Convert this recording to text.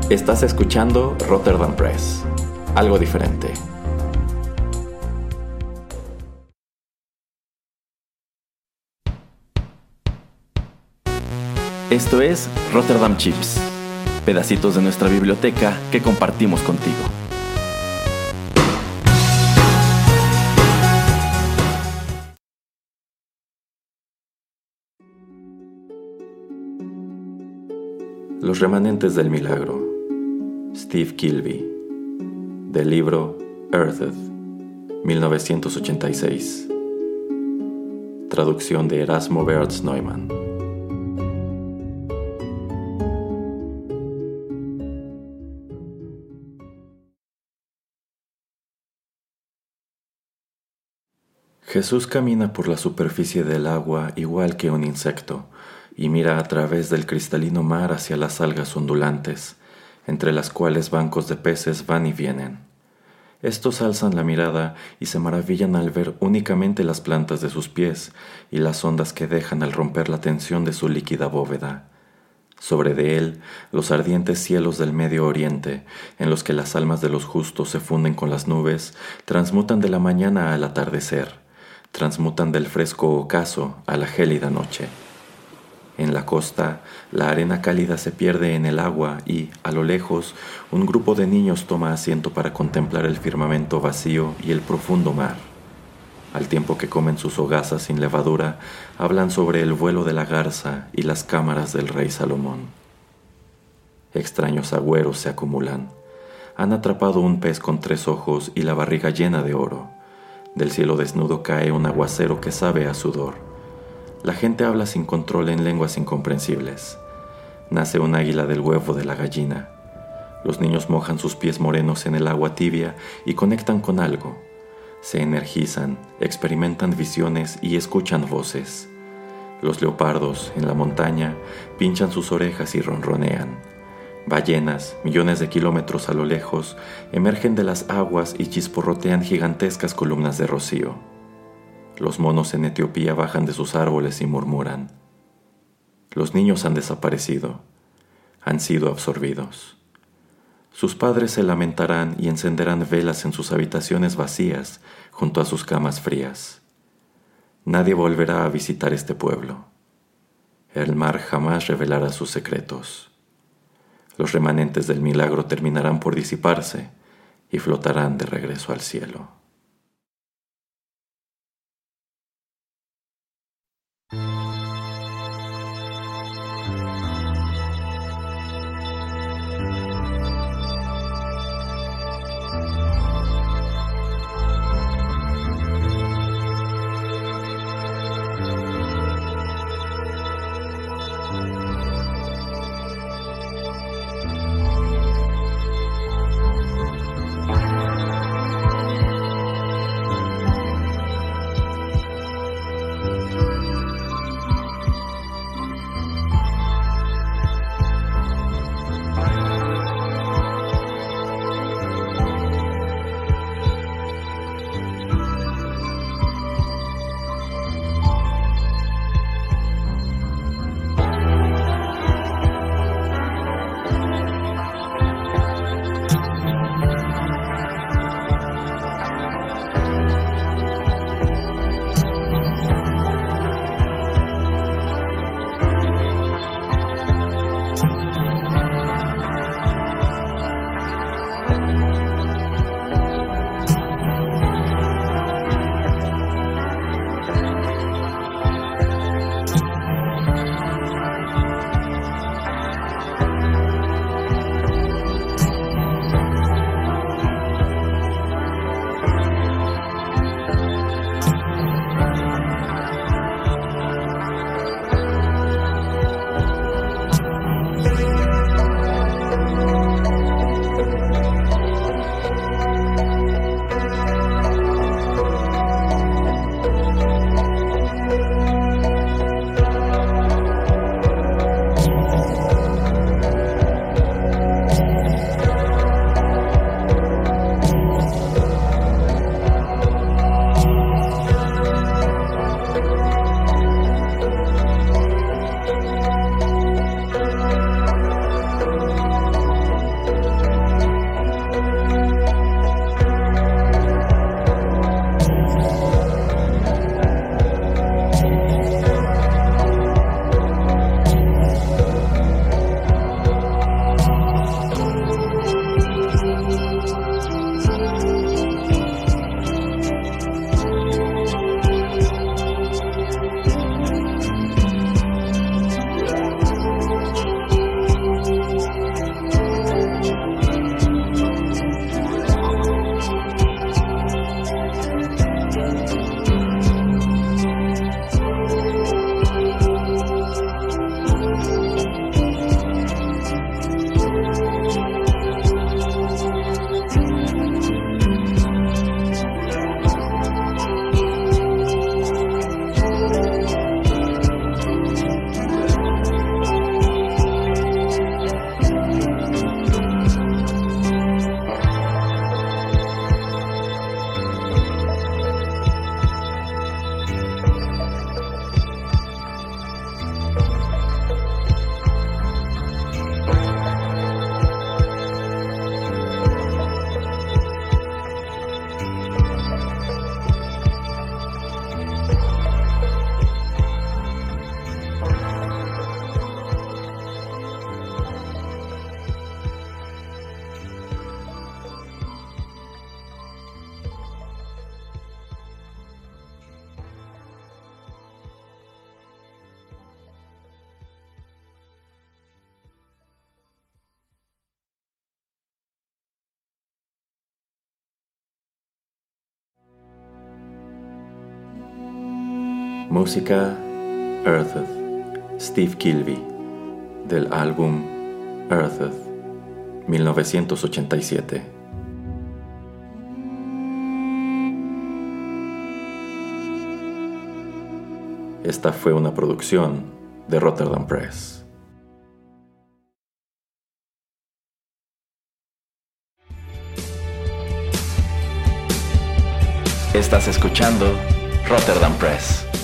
Estás escuchando Rotterdam Press, algo diferente. Esto es Rotterdam Chips, pedacitos de nuestra biblioteca que compartimos contigo. Los remanentes del milagro, Steve Kilbey, del libro Earthed, 1986, traducción de Erasmo Bertz Neumann. Jesús camina por la superficie del agua igual que un insecto, y mira a través del cristalino mar hacia las algas ondulantes, entre las cuales bancos de peces van y vienen. Estos alzan la mirada y se maravillan al ver únicamente las plantas de sus pies y las ondas que dejan al romper la tensión de su líquida bóveda. Sobre de él, los ardientes cielos del Medio Oriente, en los que las almas de los justos se funden con las nubes, transmutan de la mañana al atardecer, transmutan del fresco ocaso a la gélida noche. En la costa, la arena cálida se pierde en el agua y, a lo lejos, un grupo de niños toma asiento para contemplar el firmamento vacío y el profundo mar. Al tiempo que comen sus hogazas sin levadura, hablan sobre el vuelo de la garza y las cámaras del rey Salomón. Extraños agüeros se acumulan. Han atrapado un pez con 3 ojos y la barriga llena de oro. Del cielo desnudo cae un aguacero que sabe a sudor. La gente habla sin control en lenguas incomprensibles. Nace un águila del huevo de la gallina. Los niños mojan sus pies morenos en el agua tibia y conectan con algo. Se energizan, experimentan visiones y escuchan voces. Los leopardos, en la montaña, pinchan sus orejas y ronronean. Ballenas, millones de kilómetros a lo lejos, emergen de las aguas y chisporrotean gigantescas columnas de rocío. Los monos en Etiopía bajan de sus árboles y murmuran. Los niños han desaparecido, han sido absorbidos. Sus padres se lamentarán y encenderán velas en sus habitaciones vacías junto a sus camas frías. Nadie volverá a visitar este pueblo. El mar jamás revelará sus secretos. Los remanentes del milagro terminarán por disiparse y flotarán de regreso al cielo. Música Earthed, Steve Kilbey, del álbum Earthed, 1987. Esta fue una producción de Rotterdam Press. Estás escuchando Rotterdam Press.